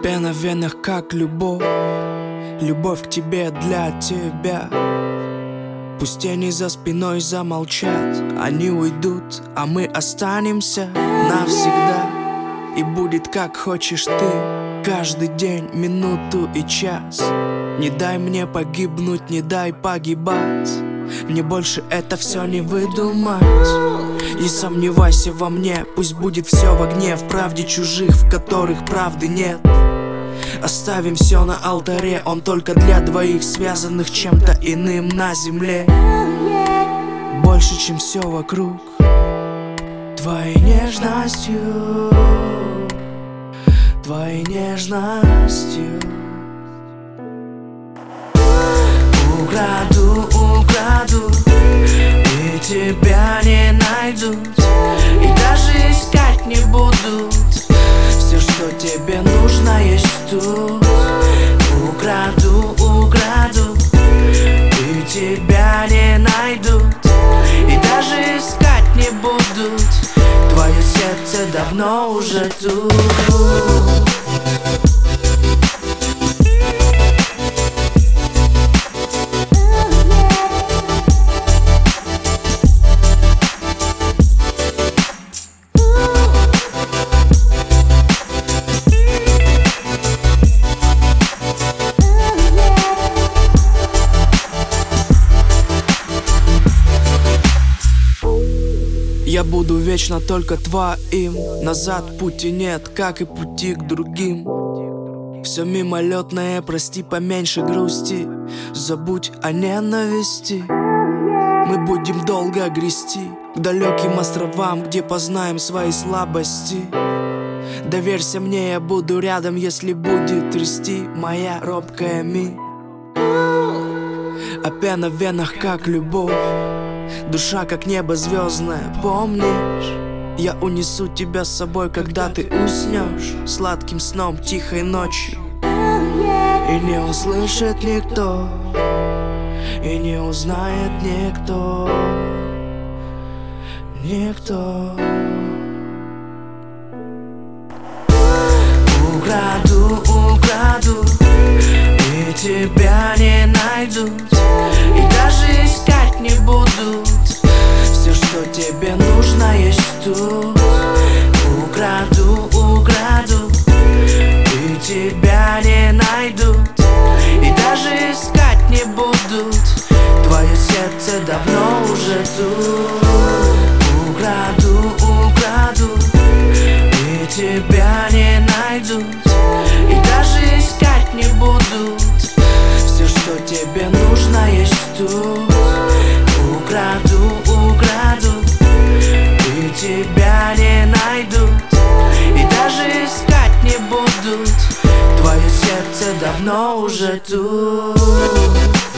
Пена в венах, как любовь. Любовь к тебе для тебя. Пусть тени за спиной замолчат. Они уйдут, а мы останемся навсегда. И будет как хочешь ты, каждый день, минуту и час. Не дай мне погибнуть, не дай погибать. Мне больше это все не выдумать. Не сомневайся во мне, пусть будет все в огне, в правде чужих, в которых правды нет. Оставим все на алтаре, он только для двоих, связанных чем-то иным на земле. Больше, чем все вокруг, твоей нежностью, твоей нежностью. Украду, украду, и тебя не найдут, и даже искать не будут. Все, что тебе нужно, есть тут. Украду, украду, и тебя не найдут, и даже искать не будут. Твое сердце давно уже тут. Я буду вечно только твоим. Назад пути нет, как и пути к другим. Все мимолетное, прости, поменьше грусти. Забудь о ненависти. Мы будем долго грести к далеким островам, где познаем свои слабости. Доверься мне, я буду рядом, если будет трясти моя робкая ми. А пена в венах, как любовь. Душа, как небо звездное, помнишь? Я унесу тебя с собой, когда ты уснешь сладким сном, тихой ночью. И не услышит никто, и не узнает никто, никто. Украду, украду, и тебя не найдут, и даже искать не будут. Все, что тебе нужно, есть тут. Украду, украду, и тебя не найдут, и даже искать не будут. Твое сердце давно уже тут. Украду, украду, и тебя не найдут, и даже искать не будут. Все, что тебе нужно, есть тут. Украду, украду, и тебя не найдут, и даже искать не будут. Твое сердце давно уже тут.